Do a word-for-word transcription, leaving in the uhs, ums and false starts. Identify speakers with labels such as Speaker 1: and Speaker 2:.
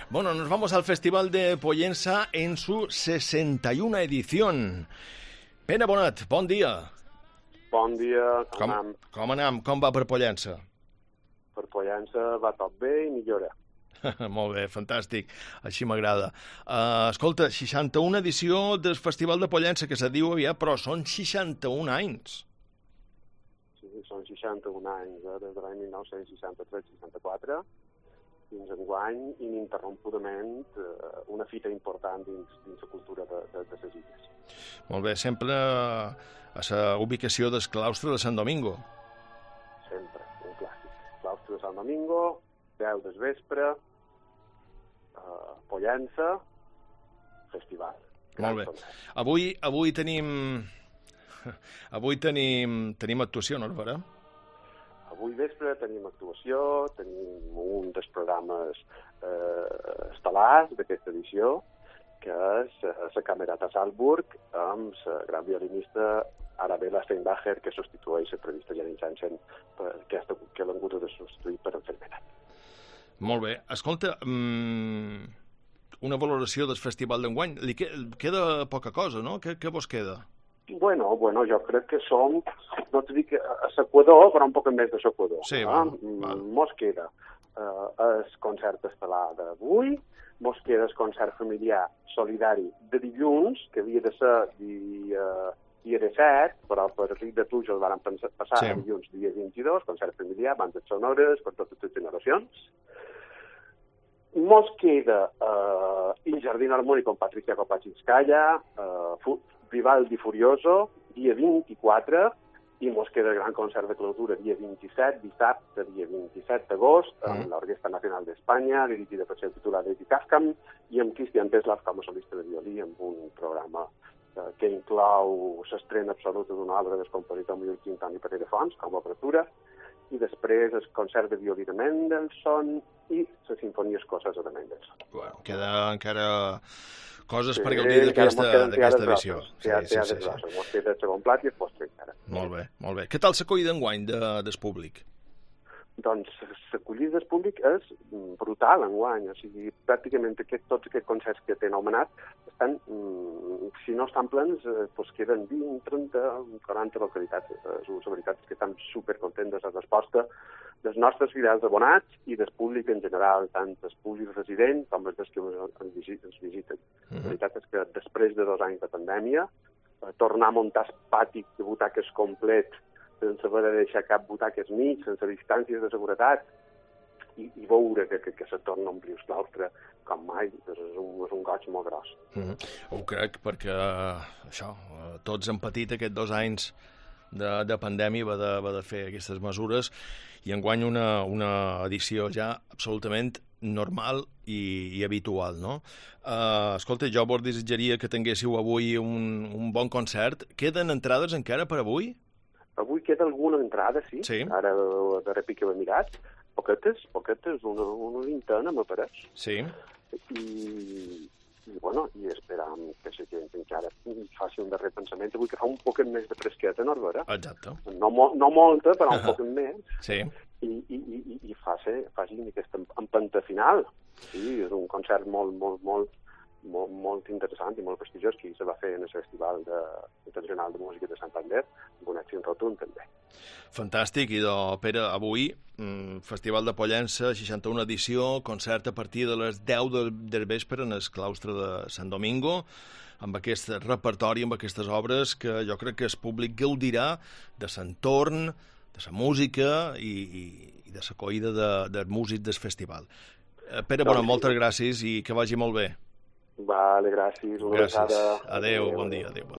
Speaker 1: Bueno, nos vamos al Festival de Pollença en su sesenta y una edición. Pere Bonet, bon dia.
Speaker 2: Bon dia, com,
Speaker 1: Com,
Speaker 2: anem?
Speaker 1: com anem? Com va per Pollença?
Speaker 2: Per Pollença va tot bé i millora.
Speaker 1: Molt bé, fantàstic. Així m'agrada. Uh, escolta, seixanta-una edició del Festival de Pollença, que se diu aviat, però són seixanta-un anys.
Speaker 2: Sí, són seixanta-un anys, eh, des de l'any mil nou-cents seixanta-tres seixanta-quatre, fins enguany, ininterrompudament, eh, una fita important dins, dins la cultura de, de, de les illes.
Speaker 1: Molt bé, sempre a la ubicació del claustre de Sant Domingo.
Speaker 2: Sempre, un clàssic. Claustre de Sant Domingo, deu del vespre, eh, Pollença, festival.
Speaker 1: Molt bé. Avui, avui tenim... Avui tenim, tenim actuació, no, Álvaro?
Speaker 2: Avui vespre tenim actuació, tenim un dels programes eh, estel·lars d'aquesta edició, que és la Camerata Salzburg, amb la gran violinista Arabella Steinbacher, que substitueix la prevista Janine Jansen, que, que l'ha hagut de substituir per enfermedad.
Speaker 1: Molt bé. Escolta, mmm, una valoració del festival d'enguany. Li que, queda poca cosa, no? Què, què vos queda?
Speaker 2: Bueno, bueno, jo crec que som, no et dic a l'Equador, però un poc més de l'Equador.
Speaker 1: Sí,
Speaker 2: eh?
Speaker 1: va.
Speaker 2: Mos queda eh, el concert estel·lar d'avui, mos queda el concert familiar solidari de dilluns, que havia de ser dia, dia disset, però per ric de pluja el van passar sí. dilluns dia vint-i-dos, concert familiar, bandes sonores, per totes les generacions. Mos queda eh, il Jardín Armònic amb Patricia Kopachinskaya, eh, Vivaldi Furioso, dia vint-i-quatre, i mos queda el gran concert de clausura dia vint-i-set, dissabte, dia vint-i-set d'agost, amb mm. l'Orquestra Nacional d'Espanya, dirigida per el titular d'Edi Kafkam, i amb Christian Teslav com a solista de violí, amb un programa eh, que inclou l'estrena absoluta d'una obra del compositor mallorquí Antoni Pereira Fons, com a apertura, i després el concert de violí de Mendelssohn i la sinfonia escocesa de Mendelssohn.
Speaker 1: Bueno, queda encara coses
Speaker 2: sí,
Speaker 1: per gaudir d'aquesta edició.
Speaker 2: Sí, sí, sí, sí. Mos queda el segon plat i el postre encara.
Speaker 1: Molt bé, molt bé. Què tal l'acollida d'enguany de, del públic?
Speaker 2: Doncs l'acollida del públic és brutal enguany, o sigui, pràcticament aquest, tots aquests concerts que t'he anomenat estan, si no estan plens, doncs queden vint, trenta, quaranta localitats. La veritat és que estan supercontents de la resposta dels nostres fidels abonats i del públic en general, tant els públics residents com els que ens visiten. La veritat és que després de dos anys de pandèmia, tornar a muntar el pati de butaques complet sense haver de deixar cap butaques mig, sense distàncies de seguretat, i, i veure que, que, que se torna a omplir el claustre com mai, és un, és un goig molt gros.
Speaker 1: Mm-hmm. Ho crec, perquè això, tots hem patit aquests dos anys de, de pandèmia, va de, va de fer aquestes mesures, i enguany una, una edició ja absolutament normal i, i habitual, no? Uh, escolta, jo vos desitjaria que tinguéssiu avui un, un bon concert. Queden entrades encara per avui?
Speaker 2: Avui queda alguna entrada, sí.
Speaker 1: sí.
Speaker 2: Ara, de repit que ho he mirat. Poquetes, poquetes, una, una vintena, m'apareix.
Speaker 1: Sí.
Speaker 2: I, i, bueno, i esperam que la gent encara faci un darrer pensament. Avui que fa un poquet més de fresqueta, no, Albera?
Speaker 1: Exacte.
Speaker 2: No, no molta, però un poquet més.
Speaker 1: Sí.
Speaker 2: I, i, i, i faci, faci aquesta empenta final. Sí, és un concert molt, molt, molt, molt, molt interessant i molt prestigiós que se va fer en el Festival de, Internacional de Música de Santander, amb un èxit rotund també.
Speaker 1: Fantàstic, i de Pere, avui, mm, Festival de Pollença, seixanta-una edició, concert a partir de les deu del, del vespre en el claustre de Sant Domingo, amb aquest repertori, amb aquestes obres que jo crec que el públic gaudirà de l'entorn, de la música i, i, i de l'acollida de, de músics del festival. Pere, bueno, moltes gràcies i que vagi molt bé.
Speaker 2: Vale, gràcies.
Speaker 1: Gràcies. Adéu, bon dia. Adéu.